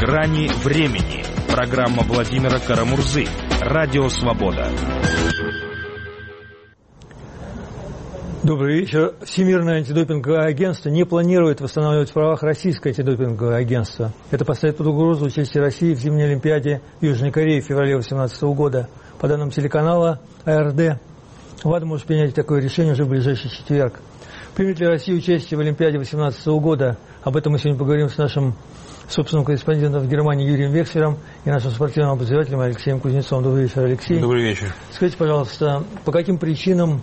«Грани времени». Программа Владимира Карамурзы. Радио «Свобода». Добрый вечер. Всемирное антидопинговое агентство не планирует восстанавливать в правах российское антидопинговое агентство. Это поставит под угрозу участие России в зимней Олимпиаде в Южной Корее в феврале 2018 года. По данным телеканала АРД, ВАДА может принять такое решение уже в ближайший четверг. Примет ли Россия участие в Олимпиаде 2018 года? Об этом мы сегодня поговорим с нашим собственным корреспондентом в Германии Юрием Векслером и нашим спортивным обозревателем Алексеем Кузнецовым. Добрый вечер, Алексей. Добрый вечер. Скажите, пожалуйста, по каким причинам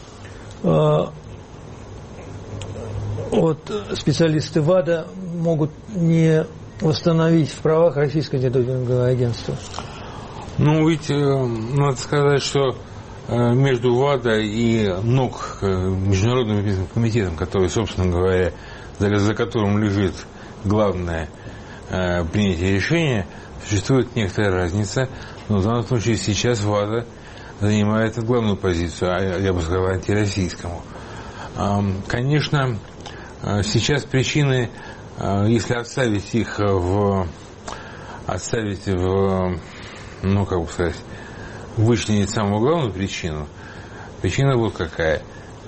специалисты ВАДА могут не восстановить в правах российское антидопинговое агентство? Ну, ведь надо сказать, что между ВАДА и НОК, Международным олимпийским комитетом, который, собственно говоря, за которым лежит главное принятие решения, существует некоторая разница, но в данном случае сейчас ВАДА занимает главную позицию, я бы сказал, антироссийскому. Конечно, сейчас причины, если оставить их вычленить самую главную причину, причина вот какая.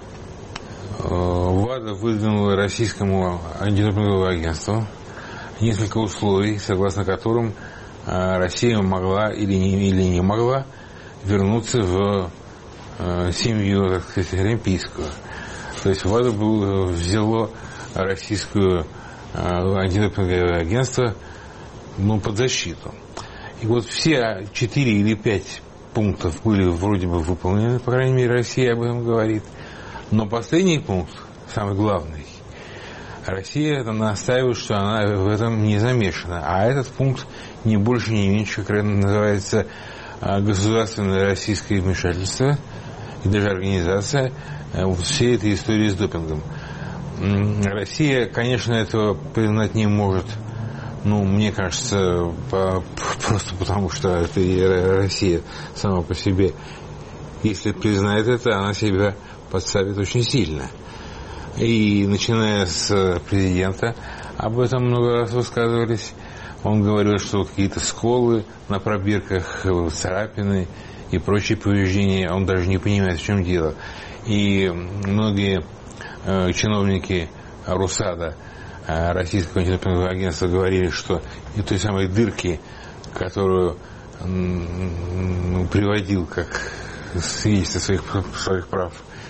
ВАДА выдвинула российскому антидопинговому агентству несколько условий, согласно которым Россия могла или не могла вернуться в семью, так сказать, олимпийскую. То есть ВАДА взяло российское антидопинговое агентство под защиту. И вот все 4 или 5 пунктов были вроде бы выполнены, по крайней мере, Россия об этом говорит. Но последний пункт, самый главный, Россия настаивает, что она в этом не замешана. А этот пункт не больше, не меньше, как называется, государственное российское вмешательство и даже организация всей этой истории с допингом. Россия, конечно, этого признать не может. Мне кажется, просто потому, что это и Россия сама по себе. Если признает это, она себя подставит очень сильно. И начиная с президента, об этом много раз высказывались, он говорил, что какие-то сколы на пробирках, царапины и прочие повреждения, он даже не понимает, в чем дело. И многие чиновники РУСАДА, Российского антидопингового агентства, говорили, что и той самой дырки, которую приводил как свидетельство своих прав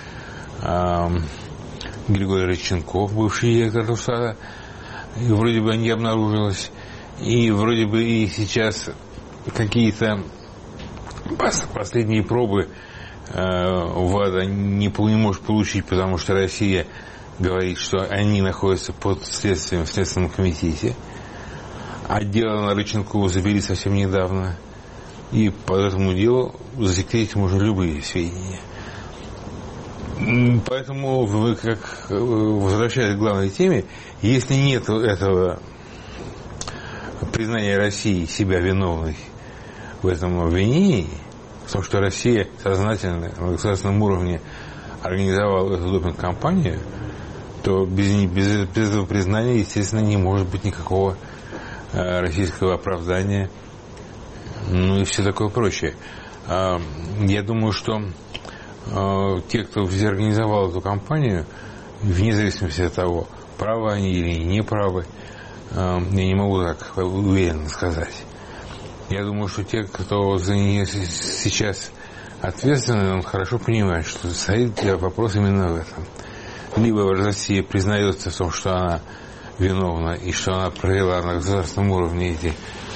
Григорий Родченков, бывший директор РУСАДА, и вроде бы не обнаружилось. И вроде бы и сейчас какие-то последние пробы ВАДА не может получить, потому что Россия говорит, что они находятся под следствием в Следственном комитете. А дело на Родченкова завели совсем недавно. И по этому делу засекретить можно любые сведения. Поэтому, возвращаясь к главной теме, если нет этого признания России себя виновной в этом обвинении, в том, что Россия сознательно на государственном уровне организовала эту допинг-кампанию, то без этого признания, естественно, не может быть никакого российского оправдания, и все такое прочее. Я думаю, что те, кто организовал эту кампанию, вне зависимости от того, правы они или не правы, я не могу так уверенно сказать. Я думаю, что те, кто за нее сейчас ответственны, он хорошо понимает, что стоит вопрос именно в этом. Либо Россия признается в том, что она виновна и что она провела на государственном уровне эти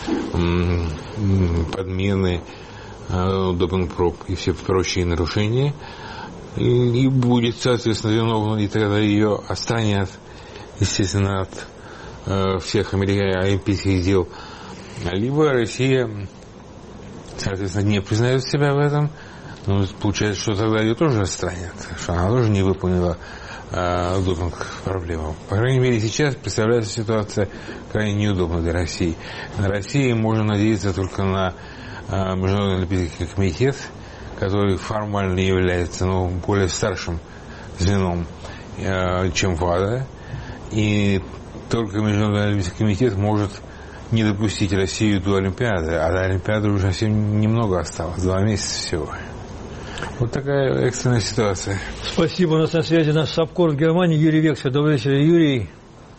подмены, допинг-проб и все прочие нарушения, и будет, соответственно, виновна, и тогда ее отстранят, естественно, от всех олимпийских дел. Либо Россия, соответственно, не признает себя в этом, но получается, что тогда ее тоже отстранят, что она тоже не выполнила допинг-проблему. По крайней мере, сейчас представляется ситуация крайне неудобна для России. На России можно надеяться только на Международный олимпийский комитет, который формально является более старшим звеном, чем ВАДА, и только Международный олимпийский комитет может не допустить Россию до Олимпиады, а до Олимпиады уже совсем немного осталось, 2 месяца всего. Вот такая экстренная ситуация. Спасибо. У нас на связи наш САПКОР в Германии Юрий Вексер. Добрый вечер, Юрий.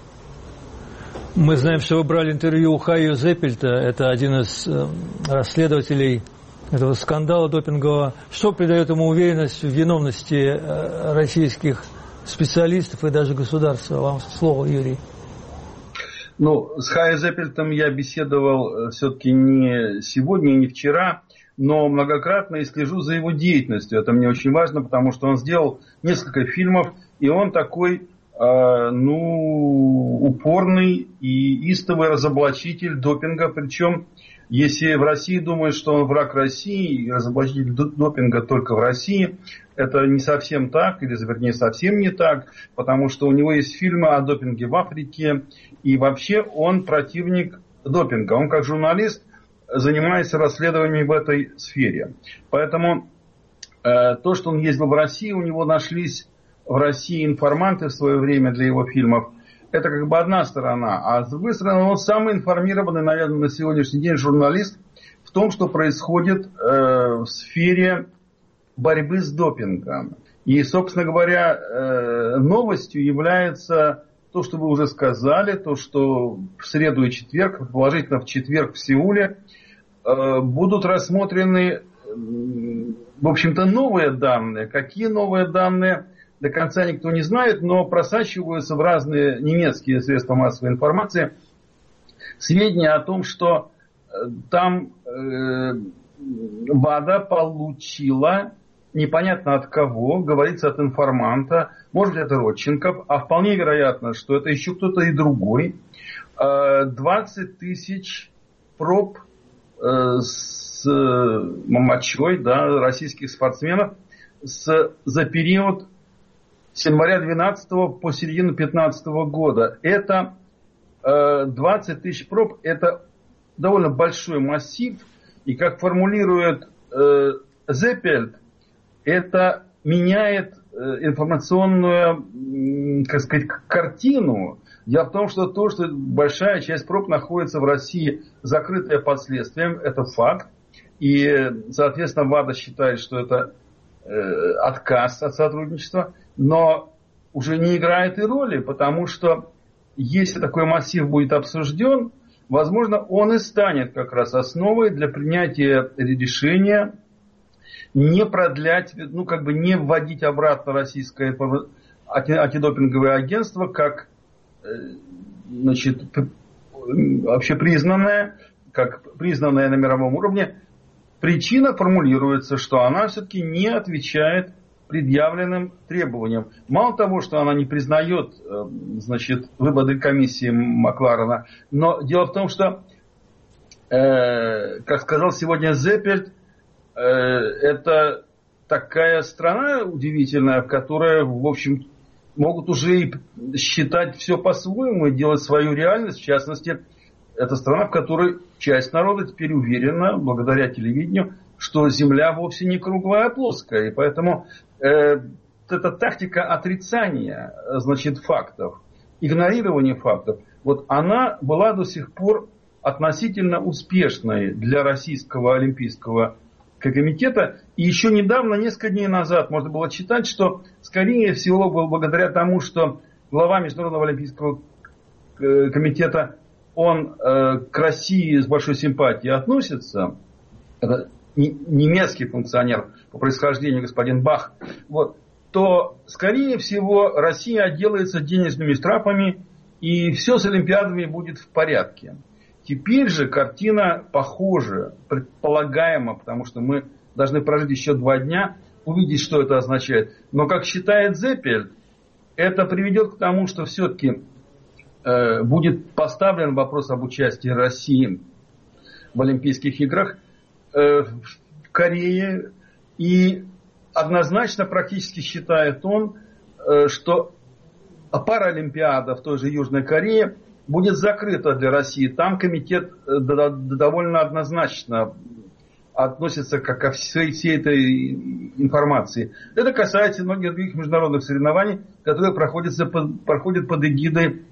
Мы знаем, что вы брали интервью у Хайо Зеппельта. Это один из расследователей этого скандала допингового. Что придает ему уверенность в виновности российских специалистов и даже государства? Вам слово, Юрий. С Хайо Зеппельтом я беседовал все-таки не сегодня и не вчера, но многократно и слежу за его деятельностью. Это мне очень важно, потому что он сделал несколько фильмов, и он такой, упорный и истовый разоблачитель допинга. Причем, если в России думают, что он враг России и разоблачитель допинга только в России, это не совсем так, или, вернее, совсем не так, потому что у него есть фильмы о допинге в Африке, и вообще он противник допинга. Он как журналист занимается расследованием в этой сфере. Поэтому то, что он ездил в Россию, у него нашлись в России информанты в свое время для его фильмов, это как бы одна сторона. А с другой стороны, он самый информированный, наверное, на сегодняшний день журналист в том, что происходит в сфере борьбы с допингом. И, собственно говоря, новостью является то, что вы уже сказали, то, что в среду и четверг, положительно в четверг в Сеуле, будут рассмотрены, в общем-то, новые данные. Какие новые данные, до конца никто не знает, но просачиваются в разные немецкие средства массовой информации сведения о том, что там ВАДА получила, непонятно от кого, говорится от информанта, может быть это Родченков, а вполне вероятно, что это еще кто-то и другой, 20 тысяч проб с мочой, российских спортсменов за период с января 2012 по середину 2015 года. Это 20 тысяч проб, это довольно большой массив, и как формулирует Зеппельт, это меняет информационную, картину. Дело в том, что большая часть проб находится в России закрытая под следствием, это факт. И, соответственно, ВАДА считает, что это отказ от сотрудничества, но уже не играет и роли, потому что если такой массив будет обсужден, возможно, он и станет как раз основой для принятия решения не продлять, не вводить обратно российское антидопинговое агентство как общепризнанное, как признанное на мировом уровне. Причина формулируется, что она все-таки не отвечает предъявленным требованиям. Мало того, что она не признает выводы комиссии Макларена, но дело в том, что, как сказал сегодня Зеппельт, это такая страна удивительная, в которой, в общем, могут уже и считать все по-своему и делать свою реальность. В частности, это страна, в которой часть народа теперь уверена, благодаря телевидению, что Земля вовсе не круглая, а плоская. И поэтому эта тактика отрицания, фактов, игнорирования фактов, она была до сих пор относительно успешной для Российского олимпийского комитета. И еще недавно, несколько дней назад, можно было читать, что, скорее всего, благодаря тому, что глава Международного олимпийского комитета, он к России с большой симпатией относится, это немецкий функционер по происхождению, господин Бах, то, скорее всего, Россия отделается денежными штрафами, и все с Олимпиадами будет в порядке. Теперь же картина похожа, предполагаемо, потому что мы должны прожить еще 2 дня, увидеть, что это означает. Но, как считает Зеппельт, это приведет к тому, что все-таки будет поставлен вопрос об участии России в Олимпийских играх в Корее. И однозначно практически считает он, что Паралимпиада в той же Южной Корее будет закрыта для России. Там комитет довольно однозначно относится ко всей этой информации. Это касается многих других международных соревнований, которые проходят под эгидой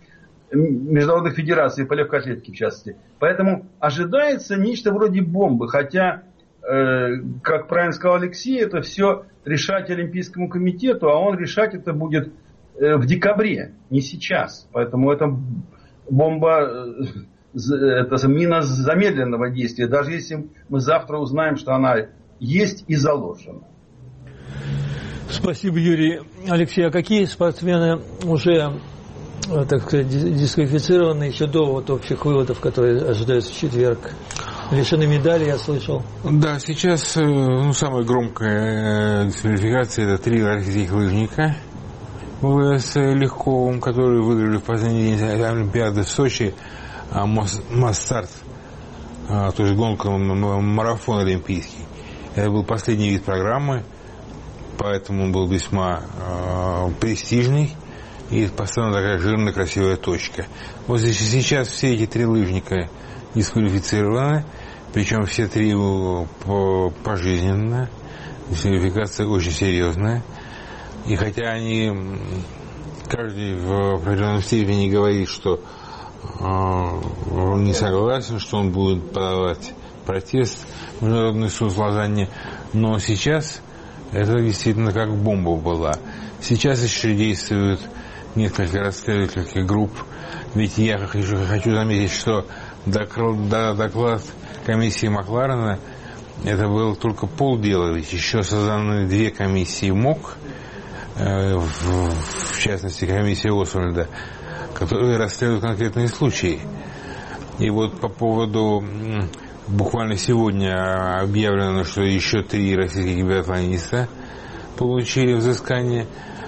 международных федераций по легкой атлетике, в частности. Поэтому ожидается нечто вроде бомбы, хотя, как правильно сказал Алексей, это все решать Олимпийскому комитету, а он решать это будет в декабре, не сейчас. Поэтому это бомба, это мина замедленного действия, даже если мы завтра узнаем, что она есть и заложена. Спасибо, Юрий. Алексей, а какие спортсмены уже, так сказать, дисквалифицированы еще до вот общих выводов, которые ожидаются в четверг? Лишены медали, я слышал. Да, сейчас самая громкая дисквалификация — это 3 российских лыжника с Легковым, которые выиграли в последний день Олимпиады в Сочи, масс-старт, то есть гонка, марафон олимпийский. Это был последний вид программы, поэтому он был весьма престижный и поставлена такая жирная, красивая точка. Вот сейчас все эти 3 лыжника дисквалифицированы, причем все 3 пожизненно. Дисквалификация очень серьезная. И хотя они, каждый в определенной степени говорит, что он не согласен, что он будет подавать протест в Международный суд в Лозанне, но сейчас это действительно как бомба была. Сейчас еще действуют несколько расследовательских групп. Ведь я хочу заметить, что доклад комиссии Макларена — это было только полдела, ведь еще созданы 2 комиссии МОК, в частности комиссия Освальда, которые расследуют конкретные случаи. И вот по поводу, буквально сегодня объявлено, что еще 3 российских биатлониста получили взыскание.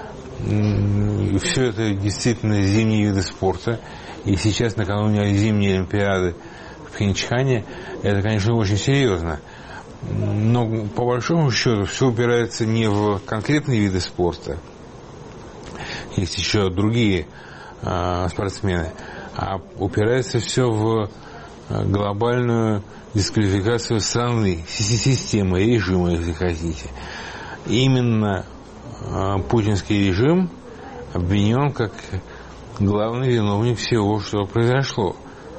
Все это действительно зимние виды спорта. И сейчас, накануне зимней Олимпиады в Пхенчхане, это, конечно, очень серьезно. Но, по большому счету, все упирается не в конкретные виды спорта. Есть еще другие спортсмены. А упирается все в глобальную дисквалификацию страны, системы, режима, если хотите. Именно путинский режим обвинен как главный виновник всего, что произошло.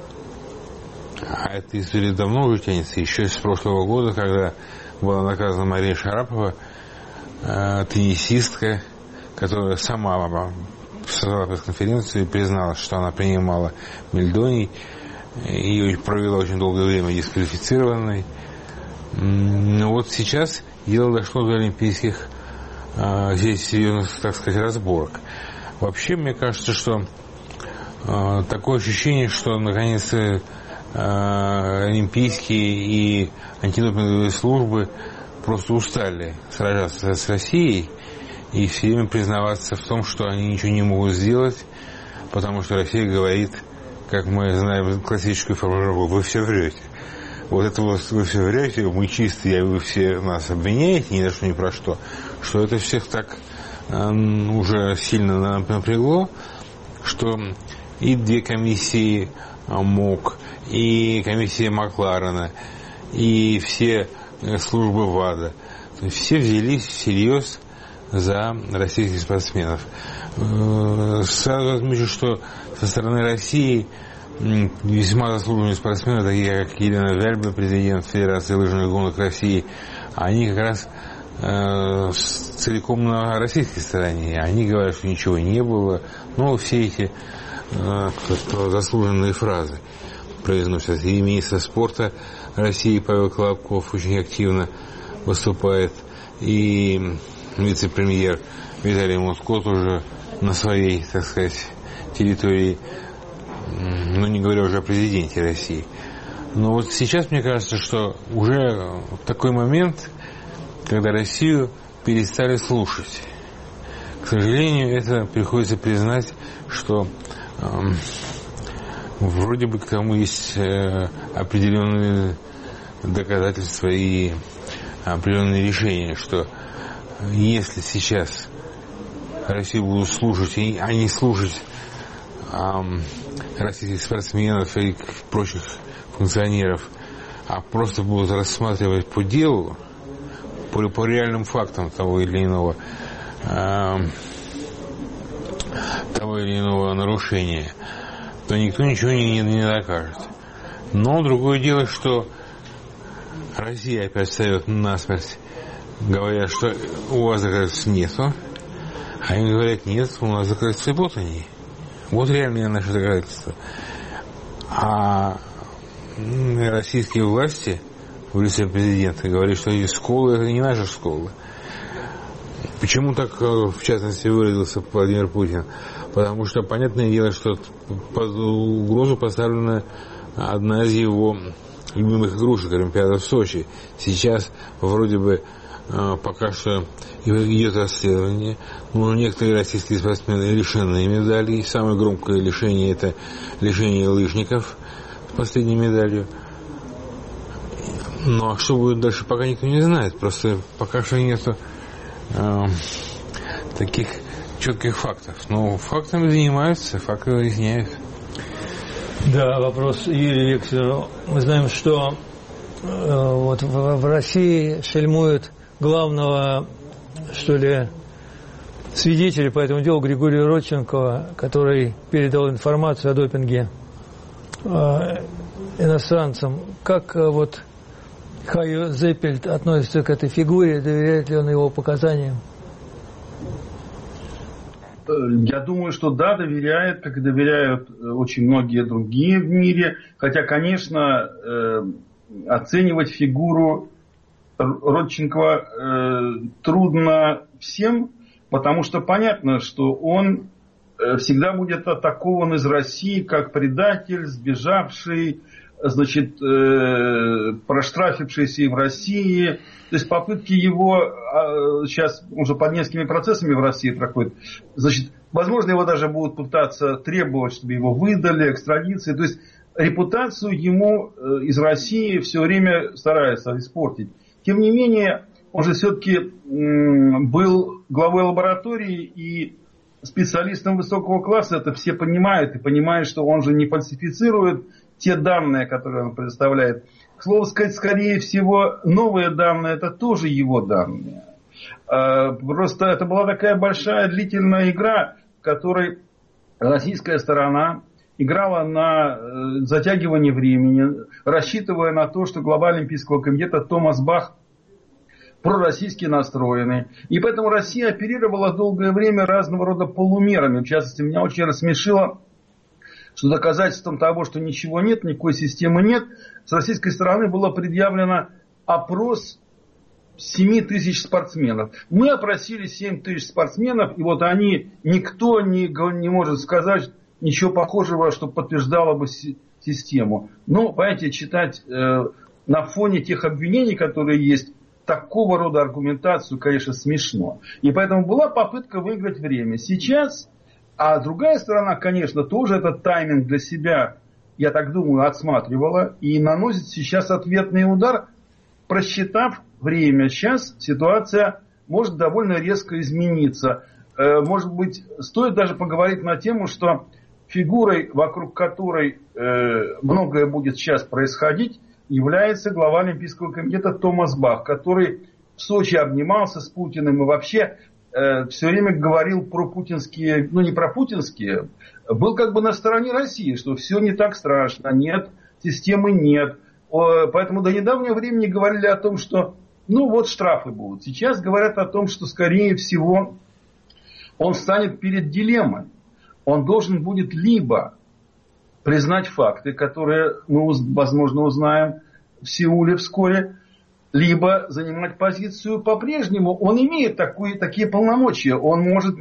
А эта история давно уже тянется, еще с прошлого года, когда была наказана Мария Шарапова, теннисистка, которая сама создала пресс-конференцию и призналась, что она принимала мельдоний, ее провела очень долгое время дисквалифицированной. Но вот сейчас дело дошло до олимпийских здесь серьезных, так сказать, разборок. Вообще, мне кажется, что такое ощущение, что наконец-то олимпийские и антидопинговые службы просто устали сражаться с Россией и все время признаваться в том, что они ничего не могут сделать, потому что Россия говорит, как мы знаем классическую формулировку: вы все врете. Вот это вот вы все врете, мы чистые, вы все нас обвиняете ни за что, ни про что это всех так уже сильно напрягло, что и 2 комиссии МОК, и комиссия Макларена, и все службы ВАДА, все взялись всерьез за российских спортсменов. Сразу отмечу, что со стороны России весьма заслуженные спортсмены, такие как Елена Вяльба, президент Федерации лыжных гонок России, они как раз целиком на российской стороне. Они говорят, что ничего не было. Но все эти заслуженные фразы произносят. И министр спорта России Павел Колобков очень активно выступает. И вице-премьер Виталий Мутко тоже на своей, так сказать, территории, ну, не говоря уже о президенте России. Но вот сейчас, мне кажется, что уже такой момент, когда Россию перестали слушать. К сожалению, это приходится признать, что вроде бы к тому есть определенные доказательства и определенные решения, что если сейчас Россию будут слушать, а не слушать российских спортсменов и прочих функционеров, а просто будут рассматривать по делу, по реальным фактам того или иного нарушения, то никто ничего не докажет. Но другое дело, что Россия опять встает насмерть, говоря, что у вас доказательств нету, а им говорят, нет, у нас доказательства, вот они. Вот реальные наши доказательства. А российские власти в лице президента говорят, что эти школы, это не наши школы. Почему так, в частности, выразился Владимир Путин? Потому что, понятное дело, что под угрозу поставлена одна из его любимых игрушек, Олимпиада в Сочи. Сейчас вроде бы пока что идет расследование. Но некоторые российские спортсмены лишены медалей. Самое громкое лишение — это лишение лыжников с последней медалью. Ну а что будет дальше, пока никто не знает. Просто пока что нету таких четких фактов. Но фактами занимаются, факты выясняют. Да, вопрос Юрию Векселеру. Мы знаем, что вот в России шельмуют главного, что ли, свидетеля по этому делу Григория Родченкова, который передал информацию о допинге иностранцам. Как вот Хайо Зеппельд относится к этой фигуре, доверяет ли он его показаниям? Я думаю, что да, доверяет, как и доверяют очень многие другие в мире. Хотя, конечно, оценивать фигуру Родченкова трудно всем, потому что понятно, что он всегда будет атакован из России как предатель, сбежавший, значит, проштрафившийся и в России. То есть попытки его, сейчас уже под несколькими процессами в России проходят, значит, возможно, его даже будут пытаться требовать, чтобы его выдали, экстрадиции. То есть репутацию ему из России все время стараются испортить. Тем не менее, он же все-таки был главой лаборатории и специалистом высокого класса, это все понимают, и понимают, что он же не фальсифицирует те данные, которые он предоставляет. К слову сказать, скорее всего, новые данные — это тоже его данные. Просто это была такая большая длительная игра, в которой российская сторона играла на затягивание времени, рассчитывая на то, что глава Олимпийского комитета Томас Бах пророссийски настроенный. И поэтому Россия оперировала долгое время разного рода полумерами. В частности, меня очень рассмешило, что доказательством того, что ничего нет, никакой системы нет, с российской стороны было предъявлено опрос 7 тысяч спортсменов. Мы опросили 7 тысяч спортсменов, и вот они, никто не может сказать ничего похожего, что подтверждало бы систему. Ну, понимаете, читать на фоне тех обвинений, которые есть, такого рода аргументацию, конечно, смешно. И поэтому была попытка выиграть время. Сейчас, а другая сторона, конечно, тоже этот тайминг для себя, я так думаю, отсматривала и наносит сейчас ответный удар, просчитав время. Сейчас ситуация может довольно резко измениться. Может быть, стоит даже поговорить на тему, что фигурой, вокруг которой многое будет сейчас происходить, является глава Олимпийского комитета Томас Бах, который в Сочи обнимался с Путиным и вообще все время говорил про путинские, ну не про путинские, был как бы на стороне России, что все не так страшно, нет, системы нет. Поэтому до недавнего времени говорили о том, что ну вот штрафы будут. Сейчас говорят о том, что скорее всего он станет перед дилеммой. Он должен будет либо признать факты, которые мы, возможно, узнаем в Сеуле вскоре, либо занимать позицию по-прежнему. Он имеет такие полномочия. Он может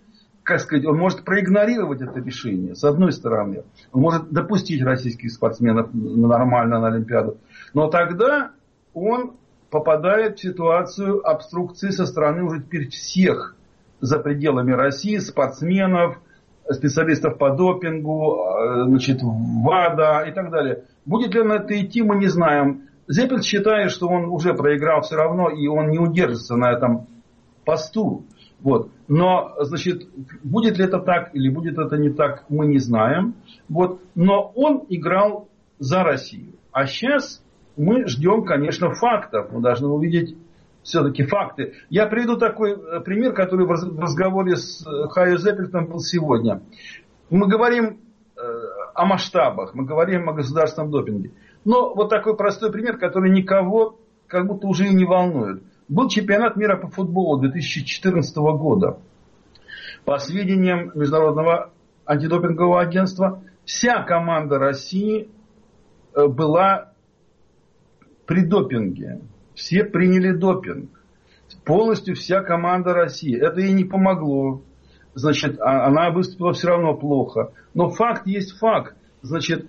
он может проигнорировать это решение, с одной стороны. Он может допустить российских спортсменов нормально на Олимпиаду. Но тогда он попадает в ситуацию обструкции со стороны уже теперь всех за пределами России, спортсменов, специалистов по допингу, значит, ВАДА и так далее. Будет ли он это идти, мы не знаем. Зеппельд считает, что он уже проиграл все равно, и он не удержится на этом посту. Вот. Но, значит, будет ли это так или будет это не так, мы не знаем. Вот. Но он играл за Россию. А сейчас мы ждем, конечно, фактов. Мы должны увидеть все-таки факты. Я приведу такой пример, который в разговоре с Хайо Зеппельдом был сегодня. Мы говорим о масштабах, мы говорим о государственном допинге. Но вот такой простой пример, который никого как будто уже и не волнует. Был чемпионат мира по футболу 2014 года. По сведениям Международного антидопингового агентства, вся команда России была при допинге. Все приняли допинг. Полностью вся команда России. Это ей не помогло. Значит, она выступила все равно плохо. Но факт есть факт. Значит,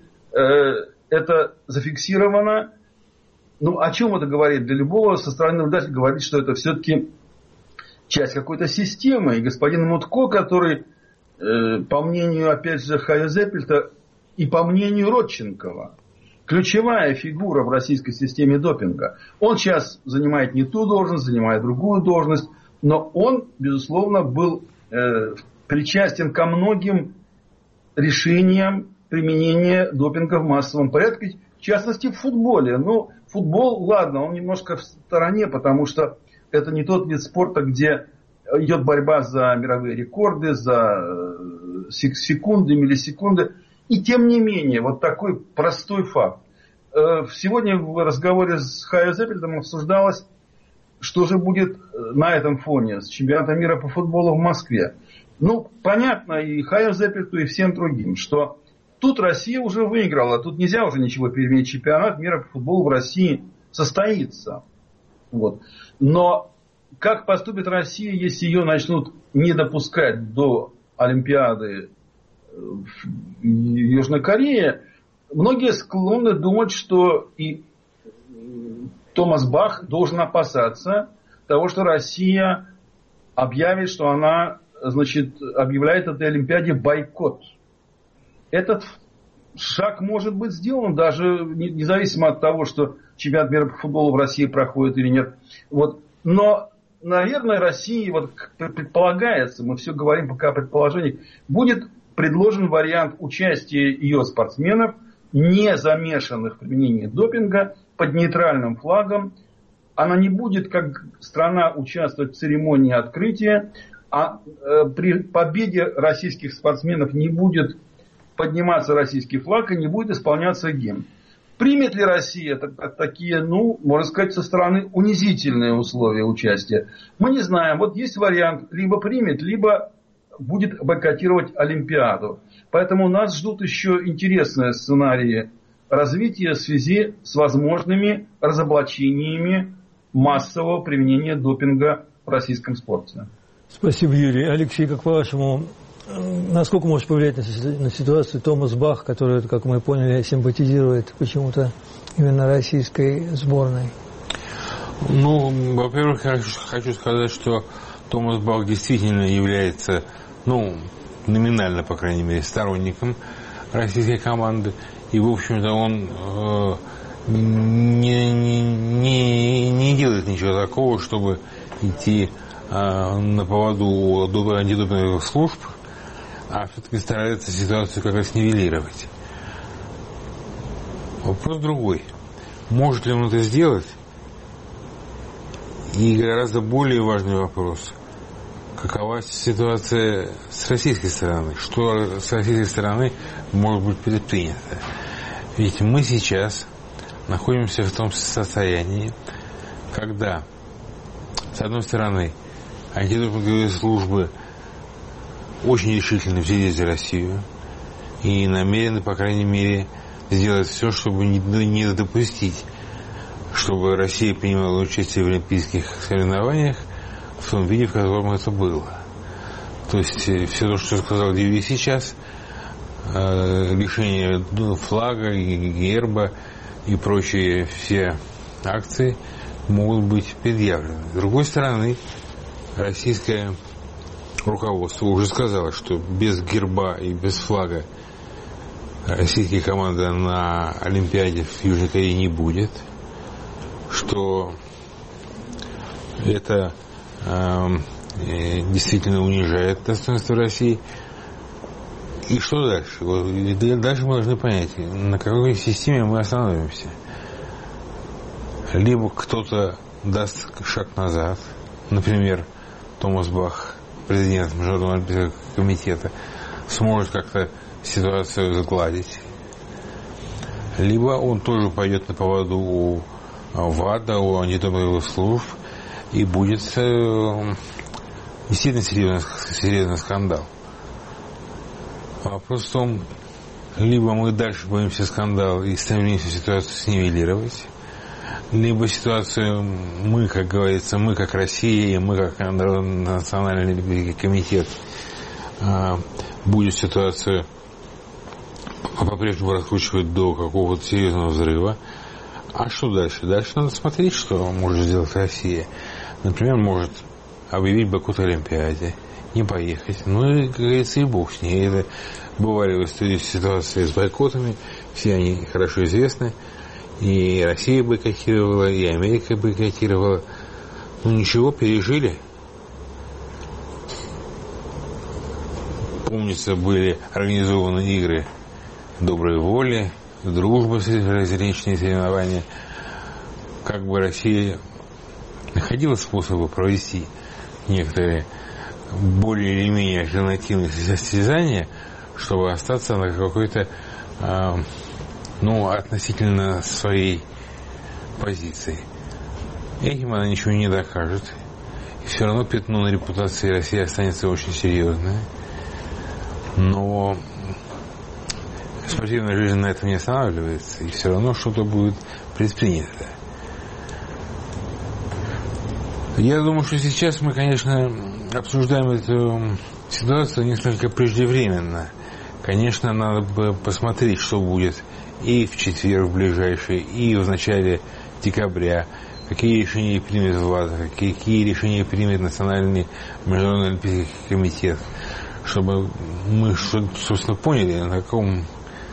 это зафиксировано. Ну, о чем это говорит? Для любого со стороны наблюдателя говорит, что это все-таки часть какой-то системы. И господин Мутко, который, по мнению, опять же, Хайо Зеппельта и по мнению Родченкова, ключевая фигура в российской системе допинга. Он сейчас занимает не ту должность, занимает другую должность. Но он, безусловно, был причастен ко многим решениям применения допинга в массовом порядке, в частности в футболе. Ну, футбол, ладно, он немножко в стороне, потому что это не тот вид спорта, где идет борьба за мировые рекорды, за секунды, миллисекунды. И тем не менее, вот такой простой факт. Сегодня в разговоре с Хайо Зеппельтом обсуждалось, что же будет на этом фоне с чемпионатом мира по футболу в Москве. Ну, понятно и Хайо Зеппельту, и всем другим, что тут Россия уже выиграла. Тут нельзя уже ничего переменить. Чемпионат мира по футболу в России состоится. Вот. Но как поступит Россия, если ее начнут не допускать до Олимпиады в Южной Корее? Многие склонны думать, что и Томас Бах должен опасаться того, что Россия объявит, что она, значит, объявляет этой Олимпиаде бойкот. Этот шаг может быть сделан даже независимо от того, что чемпионат мира по футболу в России проходит или нет. Вот. Но, наверное, России, вот предполагается, мы все говорим пока о предположениях, будет предложен вариант участия ее спортсменов, не замешанных в применении допинга, под нейтральным флагом. Она не будет как страна участвовать в церемонии открытия, а при победе российских спортсменов не будет подниматься российский флаг и не будет исполняться гимн. Примет ли Россия такие, ну, можно сказать, со стороны унизительные условия участия? Мы не знаем. Вот есть вариант, либо примет, либо будет бойкотировать Олимпиаду. Поэтому нас ждут еще интересные сценарии развития в связи с возможными разоблачениями массового применения допинга в российском спорте. Спасибо, Юрий. Алексей, как по-вашему, насколько может повлиять на ситуацию Томас Бах, который, как мы поняли, симпатизирует почему-то именно российской сборной? Ну, во-первых, я хочу сказать, что Томас Бах действительно является, ну, номинально, по крайней мере, сторонником российской команды. И, в общем-то, он не делает ничего такого, чтобы идти на поводу у антидопинговых служб, а все-таки старается ситуацию как раз нивелировать. Вопрос другой. Может ли он это сделать? И гораздо более важный вопрос. Какова ситуация с российской стороны? Что с российской стороны может быть предпринято? Ведь мы сейчас находимся в том состоянии, когда, с одной стороны, антидопинговые службы очень решительно взялись за Россию и намерены, по крайней мере, сделать все, чтобы не допустить, чтобы Россия принимала участие в олимпийских соревнованиях в том виде, в котором это было. То есть все то, что сказал Юрий сейчас, лишение флага, герба и прочие все акции могут быть предъявлены. С другой стороны, российское руководство уже сказало, что без герба и без флага российской команды на Олимпиаде в Южной Корее не будет, что это действительно унижает достоинство России. И что дальше? Дальше мы должны понять, на какой системе мы остановимся. Либо кто-то даст шаг назад, например, Томас Бах, президент Международного олимпийского комитета, сможет как-то ситуацию сгладить, либо он тоже пойдет на поводу у ВАДА, у антидопинговых служб, и будет действительно серьезный скандал. Вопрос в том, либо мы дальше боимся скандала и стремимся ситуацию снивелировать, либо ситуацию мы, как говорится, мы как Россия и мы как Национальный олимпийский комитет будет ситуацию по-прежнему раскручивать до какого-то серьезного взрыва. А что дальше? Дальше надо смотреть, что может сделать Россия. Например, может объявить бойкот Олимпиаде, не поехать. Ну и, как говорится, и бог с ней. Это бывали в истории ситуации с бойкотами, все они хорошо известны. И Россия бойкотировала, и Америка бойкотировала. Ну ничего, пережили. Помнится, были организованы игры доброй воли, дружбы, различные соревнования. Как бы Россия находила способы провести некоторые более или менее альтернативные состязания, чтобы остаться на какой-то относительно своей позиции. Этим она ничего не докажет. И все равно пятно на репутации России останется очень серьезное. Но спортивная жизнь на этом не останавливается, и все равно что-то будет предпринято. Я думаю, что сейчас мы, конечно, обсуждаем эту ситуацию несколько преждевременно. Конечно, надо бы посмотреть, что будет и в четверг ближайший, и в начале декабря, какие решения примет ВАДА, какие решения примет Национальный международный олимпийский комитет, чтобы мы, собственно, поняли, на каком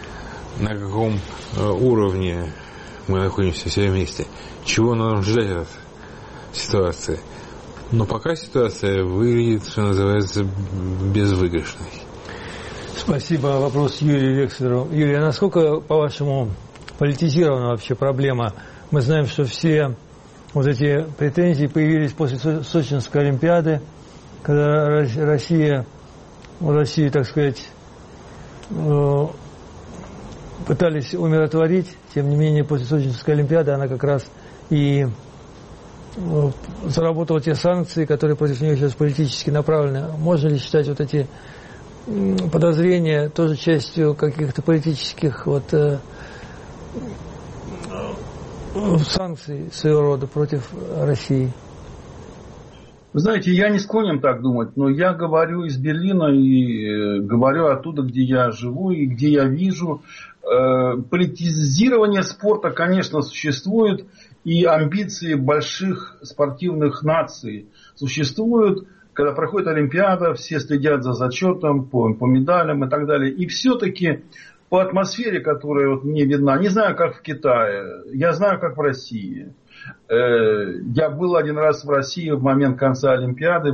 уровне мы находимся все вместе, чего нам ждать от ситуации. Но пока ситуация выглядит, что называется, безвыигрышной. Спасибо. Вопрос Юрию Вексеру. Юрий, а насколько, по-вашему, политизирована вообще проблема? Мы знаем, что все вот эти претензии появились после Сочинской Олимпиады, когда Россию, так сказать, пытались умиротворить. Тем не менее, после Сочинской Олимпиады она как раз и заработала те санкции, которые против нее сейчас политически направлены. Можно ли считать вот эти подозрения тоже частью каких-то политических санкций своего рода против России? Вы знаете, я не склонен так думать, но я говорю из Берлина и говорю оттуда, где я живу и где я вижу. Политизирование спорта, конечно, существует, и амбиции больших спортивных наций существуют. Когда проходит Олимпиада, все следят за зачетом, по медалям и так далее. И все-таки по атмосфере, которая мне видна, не знаю, как в Китае, я знаю, как в России. Я был один раз в России в момент конца Олимпиады,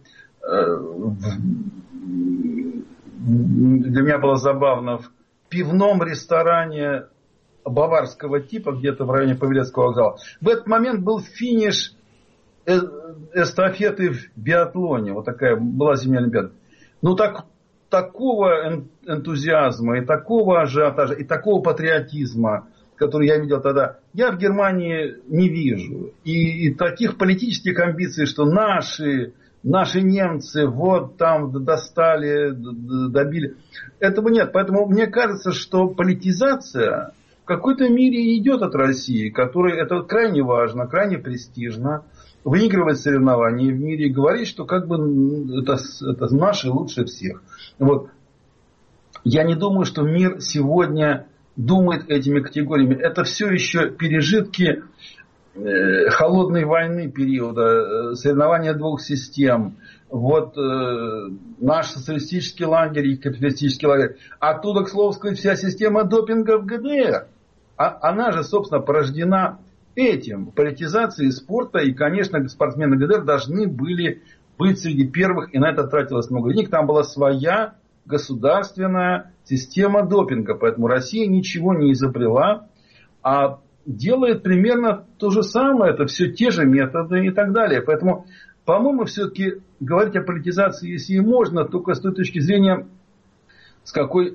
для меня было забавно, в пивном ресторане баварского типа, где-то в районе Павелецкого вокзала. В этот момент был финиш эстафеты в биатлоне. Вот такая была зимняя Олимпиада. Ну, такого энтузиазма, и такого ажиотажа, и такого патриотизма, который я видел тогда, я в Германии не вижу. И таких политических амбиций, что наши немцы вот там достали, добили. Этого нет. Поэтому мне кажется, что политизация в какой-то мере идет от России, которой это крайне важно, крайне престижно. Выигрывать соревнования в мире и говорить, что как бы это наши лучше всех. Вот. Я не думаю, что мир сегодня думает этими категориями. Это все еще пережитки холодной войны периода, соревнования двух систем. Вот наш социалистический лагерь и капиталистический лагерь. Оттуда, к слову сказать, вся система допинга в ГДР. Она же, собственно, порождена этим, политизацией спорта. И, конечно, спортсмены ГДР должны были быть среди первых. И на это тратилось много денег. Там была своя государственная система допинга. Поэтому Россия ничего не изобрела, а делает примерно то же самое. Это все те же методы и так далее. Поэтому, по-моему, все-таки говорить о политизации, если и можно, только с той точки зрения, с какой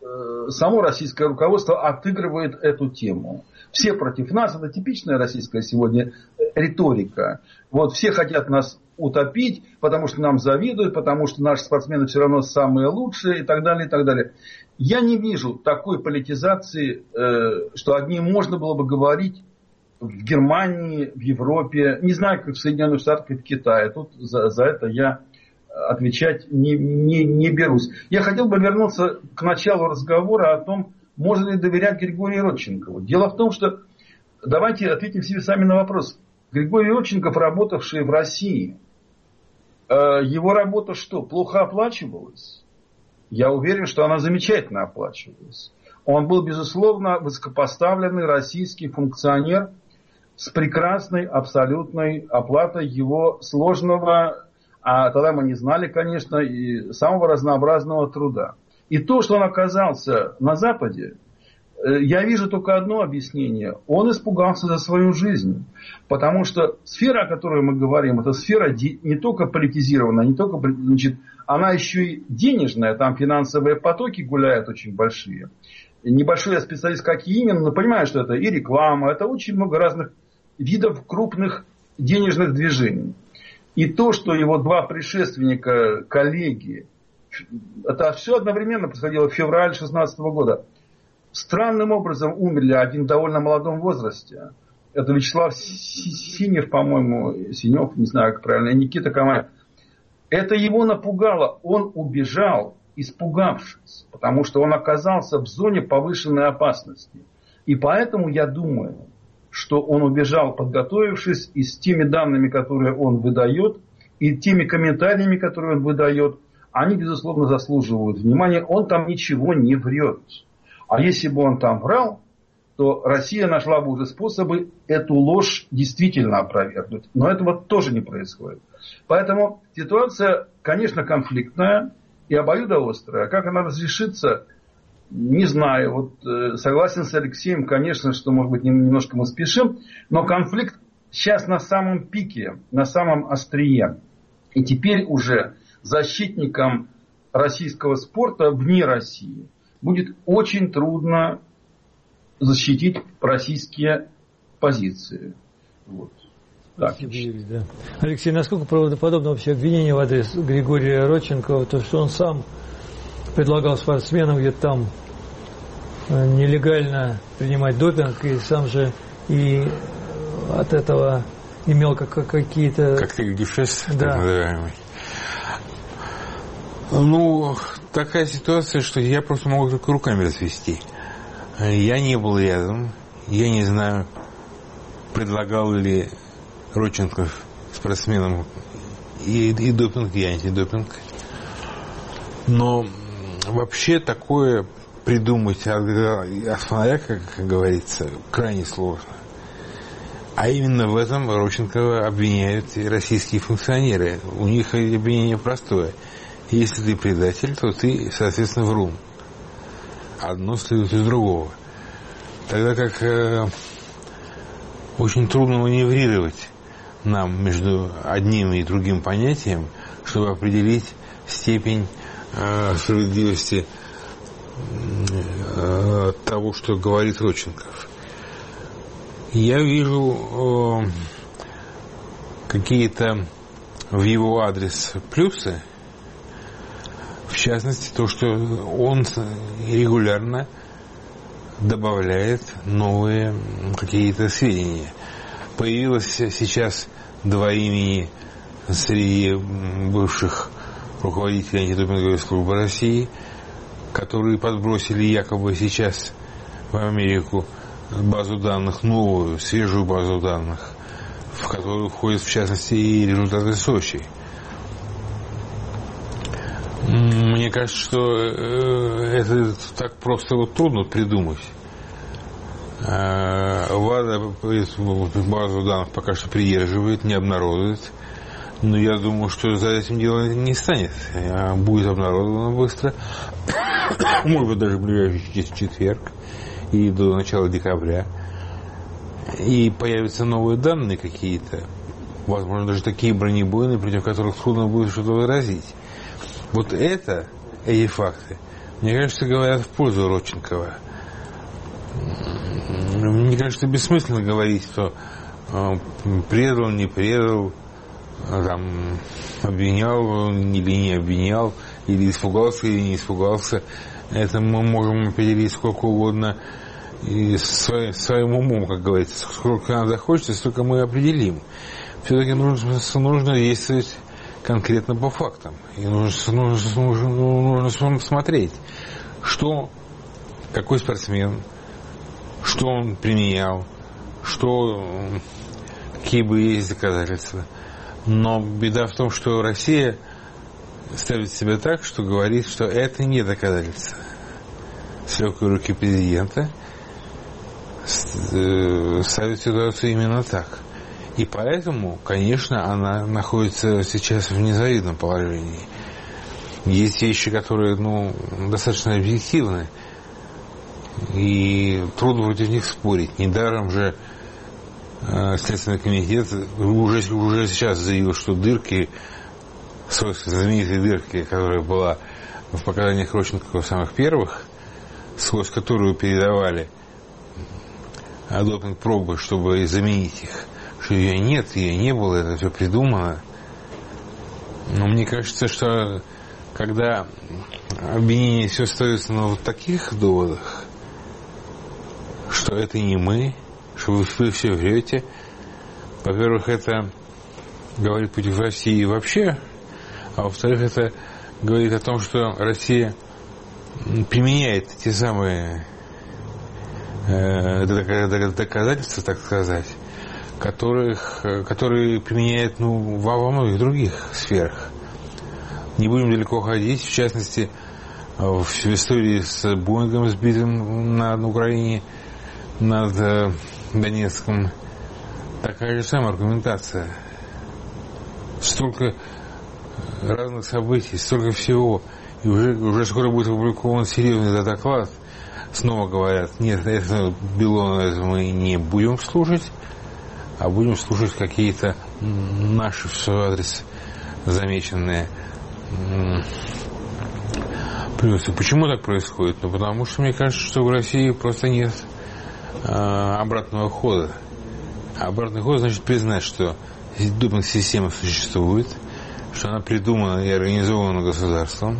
само российское руководство отыгрывает эту тему. Все против нас. Это типичная российская сегодня риторика. Вот все хотят нас утопить, потому что нам завидуют, потому что наши спортсмены все равно самые лучшие и так далее, и так далее. Я не вижу такой политизации, что о ней можно было бы говорить в Германии, в Европе, не знаю, как в Соединенных Штатах и в Китае. Тут за это я отвечать не берусь. Я хотел бы вернуться к началу разговора о том, можно ли доверять Григорию Родченкову. Дело в том, что давайте ответим себе сами на вопрос. Григорий Родченков, работавший в России, его работа что, плохо оплачивалась? Я уверен, что она замечательно оплачивалась. Он был, безусловно, высокопоставленный российский функционер с прекрасной абсолютной оплатой его сложного, а тогда мы не знали, конечно, и самого разнообразного труда. И то, что он оказался на Западе, я вижу только одно объяснение. Он испугался за свою жизнь. Потому что сфера, о которой мы говорим, это сфера не только политизированная, не только, значит, она еще и денежная. Там финансовые потоки гуляют очень большие. Небольшой я специалист, какие именно, но понимаю, что это и реклама, это очень много разных видов крупных денежных движений. И то, что его два предшественника, коллеги, это все одновременно происходило в феврале 2016 года. Странным образом умерли один в довольно молодом возрасте. Это Вячеслав Синев, по-моему, Синев, не знаю, как правильно, Никита Камаев. Это его напугало. Он убежал, испугавшись, потому что он оказался в зоне повышенной опасности. И поэтому я думаю, что он убежал, подготовившись, и с теми данными, которые он выдает, и теми комментариями, которые он выдает, они, безусловно, заслуживают внимания. Он там ничего не врет. А если бы он там врал, то Россия нашла бы уже способы эту ложь действительно опровергнуть. Но этого тоже не происходит. Поэтому ситуация, конечно, конфликтная и обоюдоострая. Как она разрешится, не знаю. Вот, согласен с Алексеем, конечно, что, может быть, немножко мы спешим. Но конфликт сейчас на самом пике, на самом острие. И теперь уже защитникам российского спорта вне России будет очень трудно защитить российские позиции. Вот. Так. Да. Алексей, насколько правдоподобно вообще обвинение в адрес Григория Родченкова, то, что он сам предлагал спортсменам где-то там нелегально принимать допинг, и сам же и от этого имел какие-то... Коктейль Дюшес, да. Так называемый. Ну, такая ситуация, что я просто могу только руками развести. Я не был рядом, я не знаю, предлагал ли Родченков спортсменам и допинг, и антидопинг. Но вообще такое придумать от фонаря, как говорится, крайне сложно. А именно в этом Родченкова обвиняют и российские функционеры. У них обвинение простое. Если ты предатель, то ты, соответственно, врун. Одно следует из другого. Тогда как очень трудно маневрировать нам между одним и другим понятием, чтобы определить степень справедливости того, что говорит Родченков. Я вижу какие-то в его адрес плюсы. В частности, то, что он регулярно добавляет новые какие-то сведения. Появилось сейчас два имени среди бывших руководителей антидопинговой службы России, которые подбросили якобы сейчас в Америку базу данных, новую, свежую базу данных, в которую входят, в частности, и результаты Сочи. Мне кажется, что это так просто вот трудно придумать. ВАДА базу данных пока что придерживает, не обнародует. Но я думаю, что за этим дело не станет. Будет обнародовано быстро. Может быть, даже в ближайший четверг и до начала декабря. И появятся новые данные какие-то. Возможно, даже такие бронебойные, против которых трудно будет что-то выразить. Вот эти факты мне кажется, говорят в пользу Родченкова. Мне кажется, бессмысленно говорить, что предал, не предал, там, обвинял или не обвинял, или испугался, или не испугался. Это мы можем определить сколько угодно и своим умом, как говорится. Сколько нам захочется, столько мы определим. Все-таки нужно действовать конкретно по фактам. И нужно смотреть, что, какой спортсмен, что он применял, какие бы есть доказательства. Но беда в том, что Россия ставит себя так, что говорит, что это не доказательство. С легкой руки президента ставит ситуацию именно так. И поэтому, конечно, она находится сейчас в незавидном положении. Есть вещи, которые, достаточно объективны, и трудно против них спорить. Недаром же Следственный комитет уже сейчас заявил, что дырки, знаменитой дырки, которая была в показаниях Родченкова самых первых, сквозь которую передавали допинг-пробы, чтобы заменить их, что ее нет, ее не было, это все придумано. Но мне кажется, что когда обвинение все остается на вот таких доводах, что это не мы, что вы все врете, во-первых, это говорит против России вообще, а во-вторых, это говорит о том, что Россия применяет те самые доказательства, так сказать, которые применяет во многих других сферах. Не будем далеко ходить, в частности, в истории с Боингом, сбитым на Украине, над Донецком, такая же самая аргументация. Столько разных событий, столько всего, и уже скоро будет опубликован серьезный доклад. Снова говорят, нет, это Белонова мы не будем слушать, а будем слушать какие-то наши в свой адрес замеченные плюсы. Почему так происходит? Потому что мне кажется, что в России просто нет обратного хода. Обратный ход значит признать, что допинг-система существует, что она придумана и организована государством.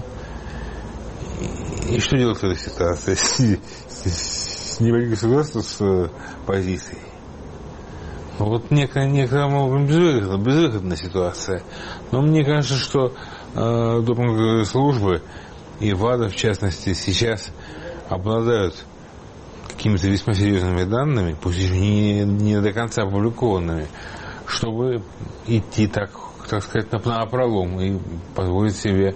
И что делать в этой ситуации? Снимать государство с позицией. Вот некая безвыходная ситуация. Но мне кажется, что допинговые службы и ВАДА, в частности, сейчас обладают какими-то весьма серьезными данными, пусть еще не до конца опубликованными, чтобы идти так сказать, на пролом и позволить себе,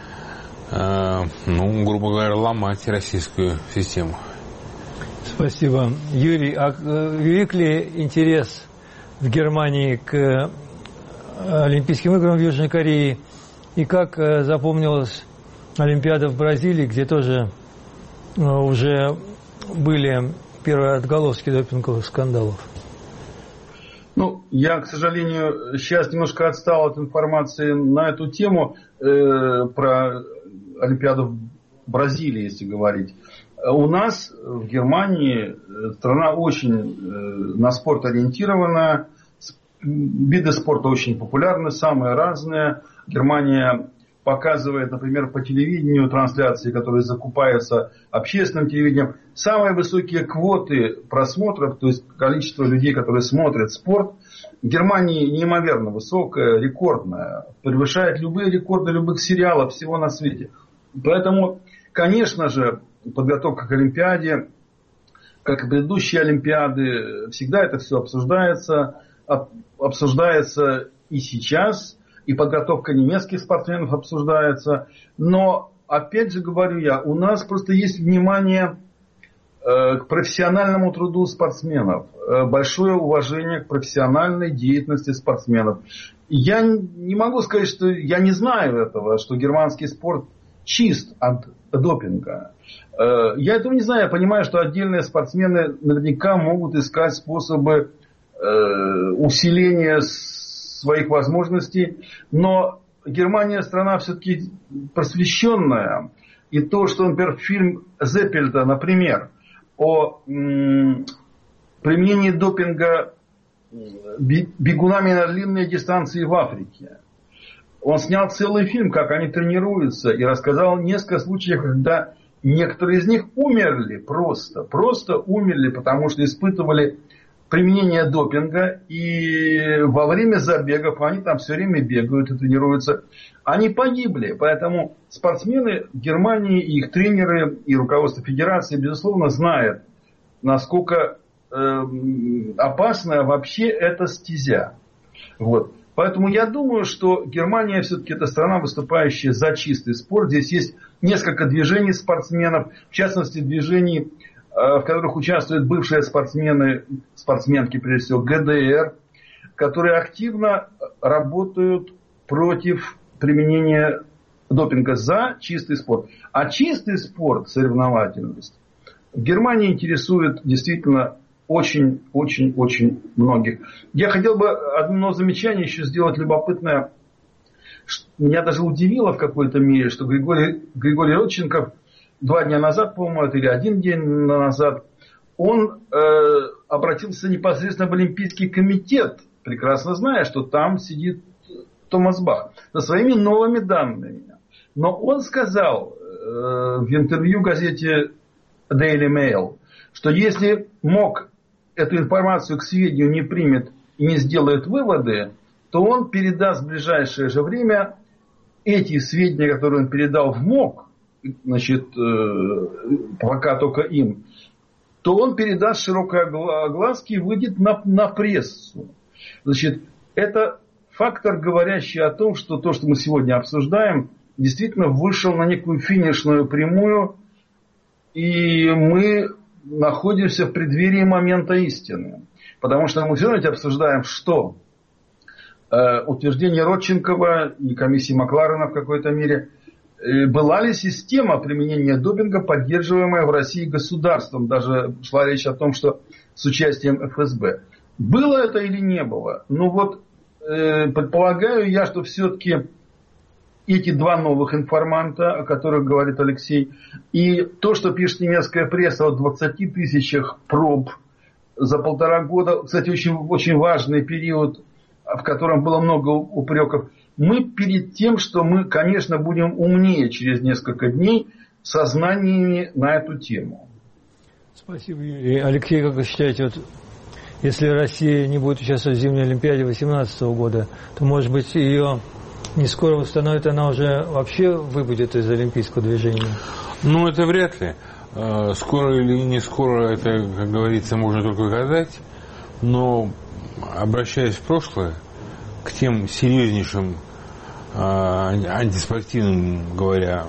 грубо говоря, ломать российскую систему. Спасибо. Юрий, а велик ли интерес в Германии к Олимпийским играм в Южной Корее? И как запомнилась Олимпиада в Бразилии, где тоже уже были первые отголоски допинговых скандалов? Я, к сожалению, сейчас немножко отстал от информации на эту тему про Олимпиаду в Бразилии, если говорить. У нас в Германии страна очень на спорт ориентирована, виды спорта очень популярны, самые разные. Германия показывает, например, по телевидению трансляции, которые закупаются общественным телевидением, самые высокие квоты просмотров, то есть количество людей, которые смотрят спорт, в Германии неимоверно высокое, рекордное, превышает любые рекорды любых сериалов всего на свете. Поэтому, конечно же, подготовка к Олимпиаде, как и предыдущие Олимпиады, всегда это все обсуждается и сейчас, и подготовка немецких спортсменов обсуждается. Но, опять же говорю я, у нас просто есть внимание к профессиональному труду спортсменов, большое уважение к профессиональной деятельности спортсменов. Я не могу сказать, что я не знаю этого, что германский спорт чист от допинга. Я этого не знаю. Я понимаю, что отдельные спортсмены наверняка могут искать способы усиления своих возможностей. Но Германия страна все-таки просвещенная. И то, что, например, фильм Зеппельда, например, о применении допинга бегунами на длинные дистанции в Африке. Он снял целый фильм, как они тренируются, и рассказал несколько случаев, когда некоторые из них умерли просто умерли, потому что испытывали применение допинга, и во время забегов, они там все время бегают и тренируются, они погибли. Поэтому спортсмены в Германии, их тренеры и руководство федерации, безусловно, знают, насколько опасная вообще эта стезя. Вот. Поэтому я думаю, что Германия все-таки это страна, выступающая за чистый спорт. Здесь есть несколько движений спортсменов, в частности, движений, в которых участвуют бывшие спортсменки, прежде всего, ГДР, которые активно работают против применения допинга, за чистый спорт. А чистый спорт, соревновательность, в Германии интересует действительно очень многих. Я хотел бы одно замечание еще сделать любопытное. Меня даже удивило в какой-то мере, что Григорий Родченков 2 дня назад, по-моему, это или 1 день назад, он обратился непосредственно в Олимпийский комитет, прекрасно зная, что там сидит Томас Бах, со своими новыми данными. Но он сказал в интервью газете Daily Mail, что если МОК эту информацию к сведению не примет и не сделает выводы, то он передаст в ближайшее же время эти сведения, которые он передал в МОК, значит, пока только им, то он передаст широкой огласке и выйдет на прессу. Значит, это фактор, говорящий о том, что то, что мы сегодня обсуждаем, действительно вышел на некую финишную прямую, и мы находимся в преддверии момента истины. Потому что мы все равно обсуждаем, что утверждение Родченкова и комиссии Макларена в какой-то мере, была ли система применения допинга, поддерживаемая в России государством. Даже шла речь о том, что с участием ФСБ. Было это или не было? Ну вот, предполагаю я, что все-таки эти 2 новых информанта, о которых говорит Алексей, и то, что пишет немецкая пресса о 20 тысячах проб за 1,5 года, кстати, очень важный период, в котором было много упреков, мы перед тем, что мы, конечно, будем умнее через несколько дней со знаниями на эту тему. Спасибо, Юрий. Алексей, как вы считаете, вот, если Россия не будет участвовать в зимней Олимпиаде 2018 года, то, может быть, ее не скоро восстановит, она уже вообще выбудет из олимпийского движения? Ну, это вряд ли. Скоро или не скоро, это, как говорится, можно только гадать. Но, обращаясь в прошлое, к тем серьезнейшим антиспортивным, говоря,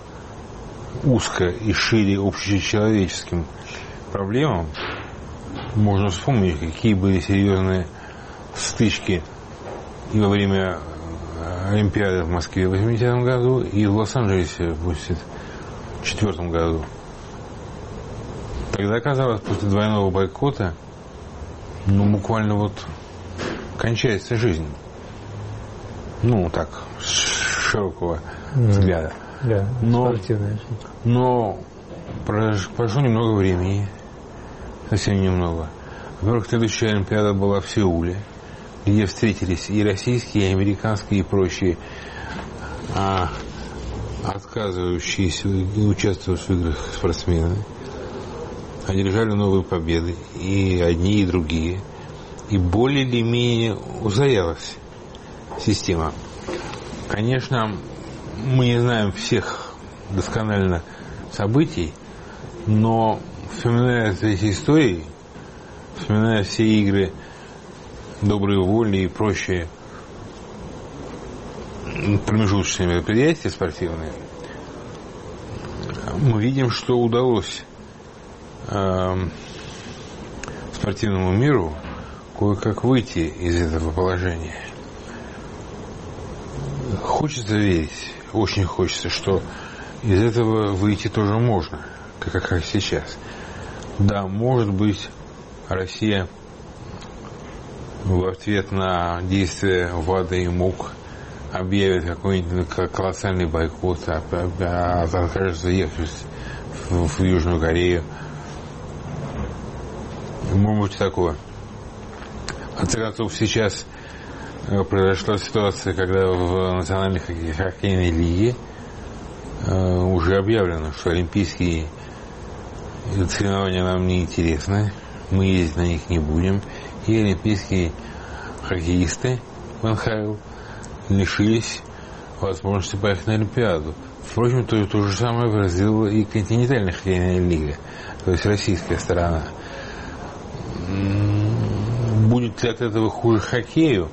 узко и шире общечеловеческим проблемам, можно вспомнить, какие были серьезные стычки и во время Олимпиады в Москве в 80-м году и в Лос-Анджелесе в 84-м году. Тогда казалось, после двойного бойкота, буквально вот кончается жизнь. Так, с широкого взгляда. Да, но прошло немного времени, совсем немного. Во-первых, следующая Олимпиада была в Сеуле, где встретились и российские, и американские, и прочие отказывающиеся участвовать в играх спортсмены. Одержали новые победы, и одни, и другие. И более или менее устоялась система. Конечно, мы не знаем всех досконально событий, но вспоминая эти истории, вспоминая все игры доброй воли и прочие промежуточные мероприятия спортивные, мы видим, что удалось спортивному миру кое-как выйти из этого положения. Хочется верить, очень хочется, что из этого выйти тоже можно, как сейчас. Да, может быть, Россия в ответ на действия ВАДА и МОК объявит какой-нибудь колоссальный бойкот, откажется ехать в Южную Корею. Может быть такое. В конце концов, сейчас произошла ситуация, когда в Национальной хоккейной лиге уже объявлено, что олимпийские соревнования нам не интересны, мы ездить на них не будем, и олимпийские хоккеисты в НХЛ лишились возможности поехать на Олимпиаду. Впрочем, то же самое сделала и континентальная хоккейная лига, то есть российская сторона. Будет ли от этого хуже хоккею?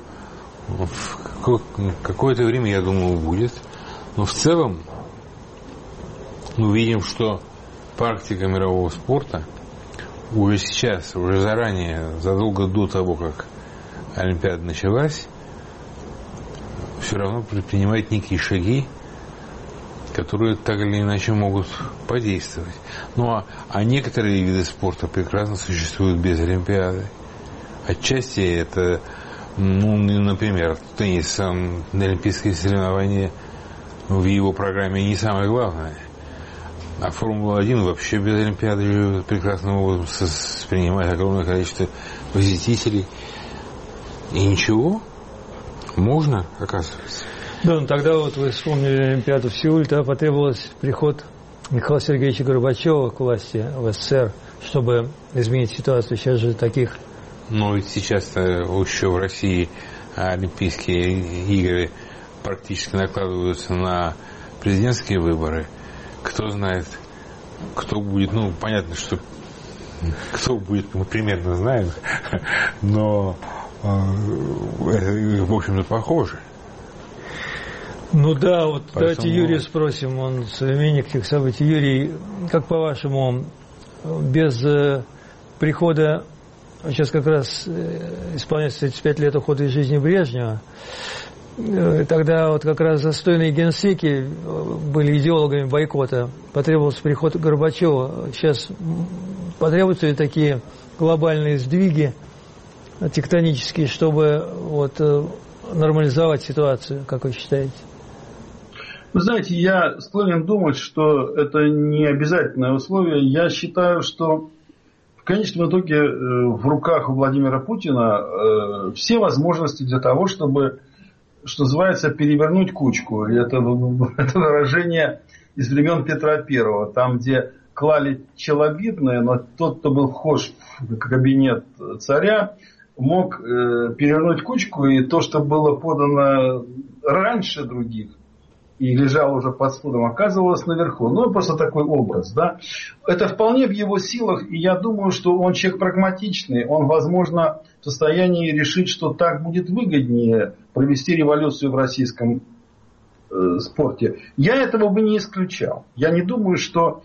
Какое-то время, я думаю, будет. Но в целом мы видим, что практика мирового спорта уже сейчас, уже заранее, задолго до того, как Олимпиада началась, все равно предпринимает некие шаги, которые так или иначе могут подействовать. Ну, а некоторые виды спорта прекрасно существуют без Олимпиады. Отчасти это, например, теннис, олимпийские соревнования в его программе не самое главное. А Формула-1 вообще без Олимпиады прекрасно могут принимать огромное количество посетителей. И ничего, можно, оказывается. Да, ну тогда вот вы вспомнили Олимпиаду в Сеуле, тогда потребовался приход Михаила Сергеевича Горбачева к власти в СССР, чтобы изменить ситуацию. Сейчас же таких... Но ведь сейчас еще в России Олимпийские игры практически накладываются на президентские выборы. Кто знает, кто будет, понятно, что кто будет, мы примерно знаем, но это, в общем-то, похоже. Ну да, вот поэтому... давайте Юрия спросим, он современник этих событий. Юрий, как по-вашему, без прихода, сейчас как раз исполняется 35 лет ухода из жизни Брежнева, тогда вот как раз застойные генсеки были идеологами бойкота, потребовался приход Горбачева. Сейчас потребуются ли такие глобальные сдвиги тектонические, чтобы вот нормализовать ситуацию, как вы считаете? Вы знаете, я склонен думать, что это не обязательное условие. Я считаю, что в конечном итоге в руках у Владимира Путина все возможности для того, чтобы, что называется, перевернуть кучку. Это выражение из времен Петра I, там, где клали челобитное, но тот, кто был вхож в кабинет царя, мог перевернуть кучку, и то, что было подано раньше других и лежало уже под спудом, оказывалось наверху. Ну, просто такой образ, да. Это вполне в его силах, и я думаю, что он человек прагматичный, он, возможно, в состоянии решить, что так будет выгоднее провести революцию в российском спорте. Я этого бы не исключал. Я не думаю, что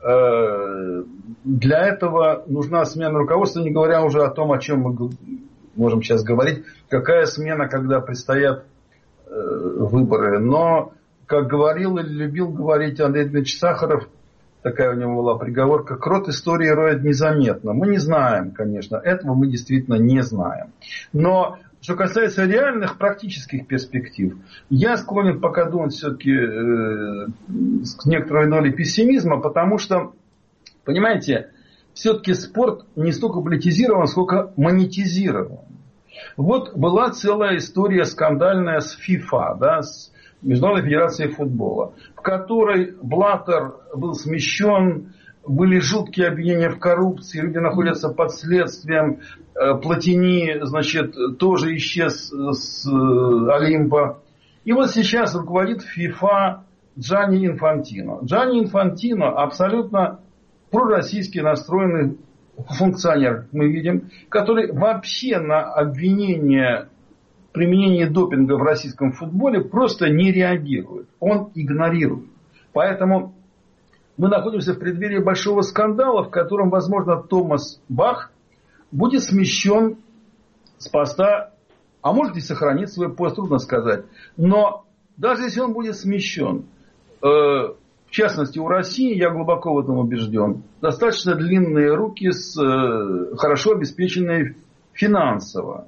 для этого нужна смена руководства, не говоря уже о том, о чем мы можем сейчас говорить, какая смена, когда предстоят выборы. Но, как говорил или любил говорить Андрей Дмитриевич Сахаров, такая у него была приговорка: крот истории роет незаметно. Мы не знаем, конечно, этого мы действительно не знаем. Но что касается реальных практических перспектив, я склонен пока думать все-таки с некоторой долей пессимизма, потому что, понимаете, все-таки спорт не столько политизирован, сколько монетизирован. Вот была целая история скандальная с ФИФА, да, с Международной федерацией футбола, в которой Блаттер был смещен, были жуткие обвинения в коррупции, люди находятся под следствием, Платини, значит, тоже исчез с Олимпа. И вот сейчас руководит ФИФА Джанни Инфантино. Джанни Инфантино абсолютно пророссийски настроенный функционер, мы видим, который вообще на обвинение применения допинга в российском футболе просто не реагирует. Он игнорирует. Поэтому мы находимся в преддверии большого скандала, в котором, возможно, Томас Бах будет смещен с поста, а может и сохранит свой пост, трудно сказать. Но даже если он будет смещен, в частности у России, я глубоко в этом убежден, достаточно длинные руки, хорошо обеспеченные финансово.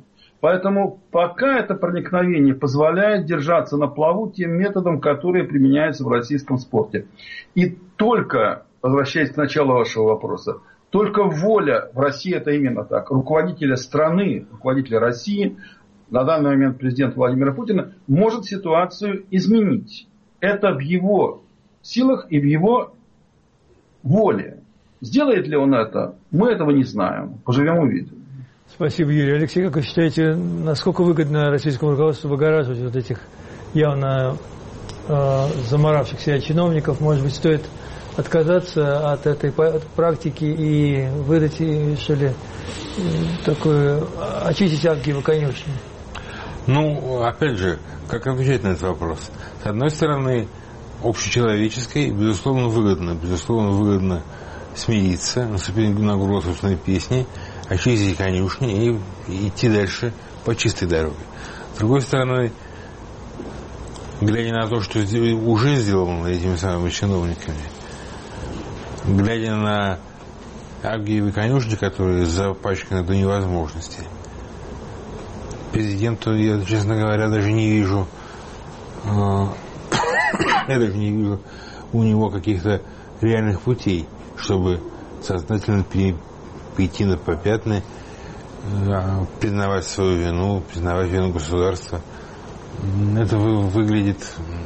Поэтому пока это проникновение позволяет держаться на плаву тем методом, который применяется в российском спорте. И только, возвращаясь к началу вашего вопроса, только воля в России, это именно так, руководителя страны, руководителя России, на данный момент президента Владимира Путина, может ситуацию изменить. Это в его силах и в его воле. Сделает ли он это, мы этого не знаем. Поживем увидим. Спасибо, Юрий. Алексей, как вы считаете, насколько выгодно российскому руководству выгораживать вот этих явно заморавших себя чиновников? Может быть, стоит отказаться от этой практики и выдать, что ли, такую, очистить Авгиевы конюшни? Ну, опять же, как отвечать на этот вопрос? С одной стороны, общечеловеческой, безусловно, выгодно смириться, наступить на горло собственной песни, очистить конюшни и идти дальше по чистой дороге. С другой стороны, глядя на то, что уже сделано этими самыми чиновниками, глядя на Авгиевы конюшни, которые запачканы до невозможности, президенту, я, честно говоря, даже не вижу у него каких-то реальных путей, чтобы сознательно пойти на попятны, признавать свою вину, признавать вину государства. Это выглядит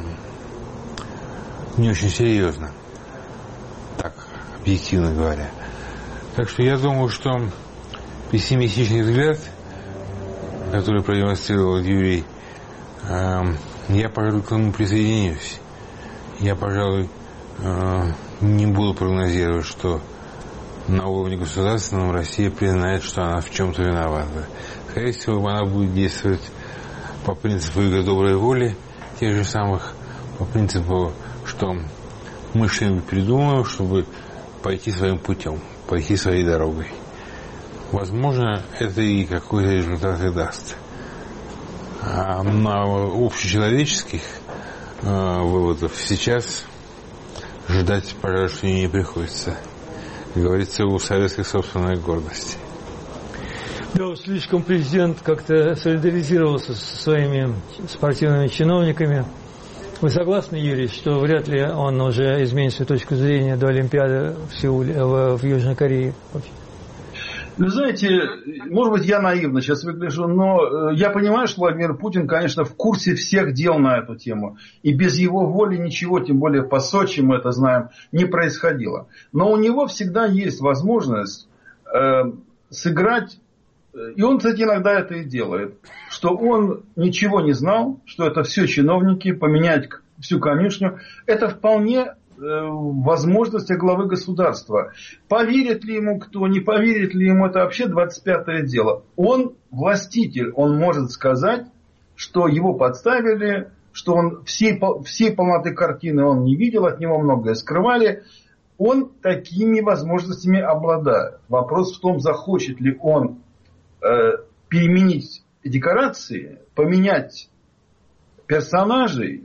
не очень серьезно, так, объективно говоря. Так что я думаю, что пессимистичный взгляд, который продемонстрировал Юрий, я, пожалуй, к нему присоединюсь. Я, пожалуй, не буду прогнозировать, что на уровне государственном Россия признает, что она в чем-то виновата. Скорее всего, она будет действовать по принципу игры доброй воли, тех же самых, по принципу, что мы что-нибудь придумаем, чтобы пойти своим путем, пойти своей дорогой. Возможно, это и какой-то результат и даст. А на общечеловеческих выводов сейчас ждать, пожалуй, что не приходится. Как говорится, у советской собственной гордости. Да, уж слишком президент как-то солидаризировался со своими спортивными чиновниками. Вы согласны, Юрий, что вряд ли он уже изменит свою точку зрения до Олимпиады в Сеуле, в Южной Корее? Вы знаете, может быть, я наивно сейчас выгляжу, но я понимаю, что Владимир Путин, конечно, в курсе всех дел на эту тему. И без его воли ничего, тем более по Сочи, мы это знаем, не происходило. Но у него всегда есть возможность сыграть, и он, кстати, иногда это и делает, что он ничего не знал, что это все чиновники, поменять всю конюшню. Это вполне возможности главы государства. Поверит ли ему кто, не поверит ли ему, это вообще 25-е дело. Он властитель, он может сказать, что его подставили, что он всей полноты картины он не видел, от него многое скрывали. Он такими возможностями обладает. Вопрос в том, захочет ли он переменить декорации, поменять персонажей.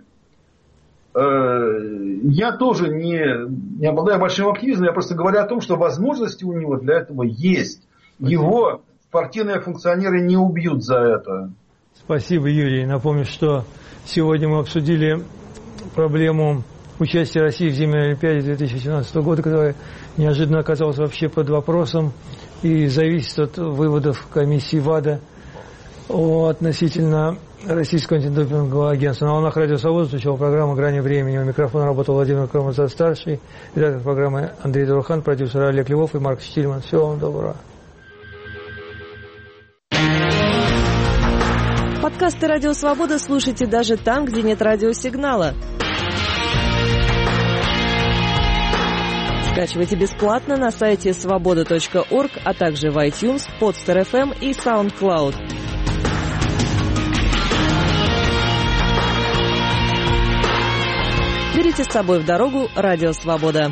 Я тоже не обладаю большим оптимизмом, я просто говорю о том, что возможности у него для этого есть. Его партийные функционеры не убьют за это. Спасибо, Юрий. Напомню, что сегодня мы обсудили проблему участия России в зимней Олимпиаде 2017 года, которая неожиданно оказалась вообще под вопросом и зависит от выводов комиссии ВАДА относительно Российского антидопингового агентства. На волнах Радио Свобода звучала программа «Грани времени». У микрофона работал Владимир Карамурза-старший, редактор программы Андрей Дурхан, продюсер Олег Львов и Марк Штильман. Всего вам доброго. Подкасты «Радио Свобода» слушайте даже там, где нет радиосигнала. Скачивайте бесплатно на сайте svoboda.org, а также в iTunes, Podster.fm и SoundCloud. Берите с собой в дорогу «Радио Свобода».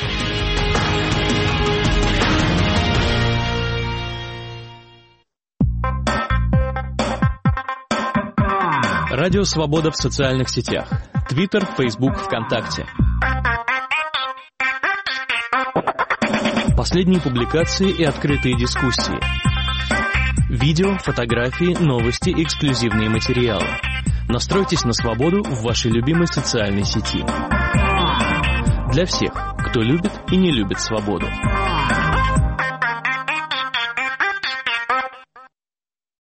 Радио Свобода в социальных сетях. Твиттер, Фейсбук, ВКонтакте. Последние публикации и открытые дискуссии. Видео, фотографии, новости, эксклюзивные материалы. Настройтесь на свободу в вашей любимой социальной сети. Для всех, кто любит и не любит свободу.